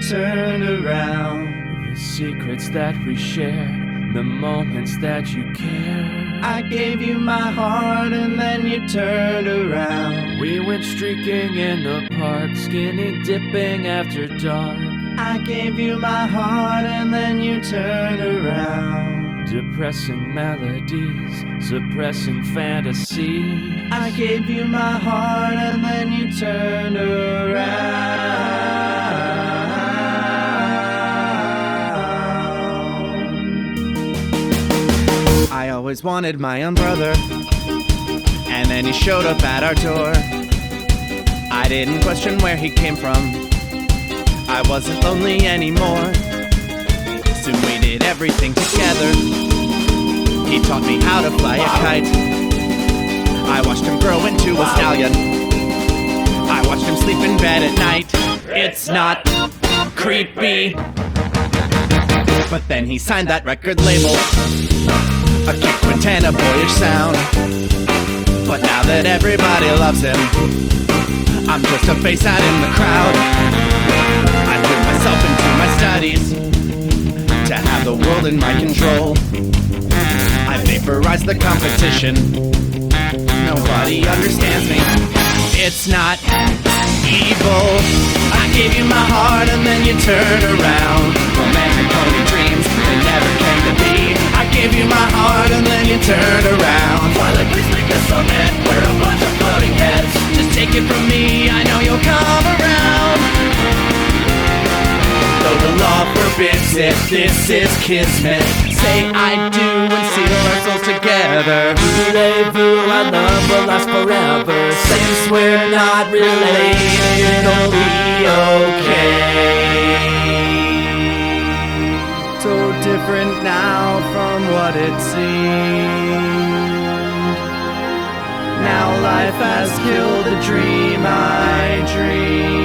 turned around. The secrets that we shared, the moments that you cared. I gave you my heart and then you turned around. We went streaking in the park, skinny dipping after dark. I gave you my heart and then you turned around. Depressing melodies, suppressing fantasy. I gave you my heart and then you turned around. I always wanted my own brother, and then he showed up at our door. I didn't question where he came from, I wasn't lonely anymore. Soon we did everything together. He taught me how to fly a kite. I watched him grow into a stallion. I watched him sleep in bed at night. It's not creepy. But then he signed that record label, a cute quintet, a boyish sound. But now that everybody loves him, I'm just a face out in the crowd. I put myself into my studies to have the world in my control. I vaporize the competition. Nobody understands me. It's not evil. I gave you my heart and then you turned around. Romantic pony dreams, they never came to be. I gave you my heart and then you turned around. Twilight, please make us so mad. We're a bunch of floating heads. Just take it from me, I know you'll come around. Though the law forbids it, this is kismet. Say I do and seal our souls together. Voulez-vous, our love will last forever. Since we're not related, it'll be okay. So different now from what it seemed. Now life has killed the dream I dreamed.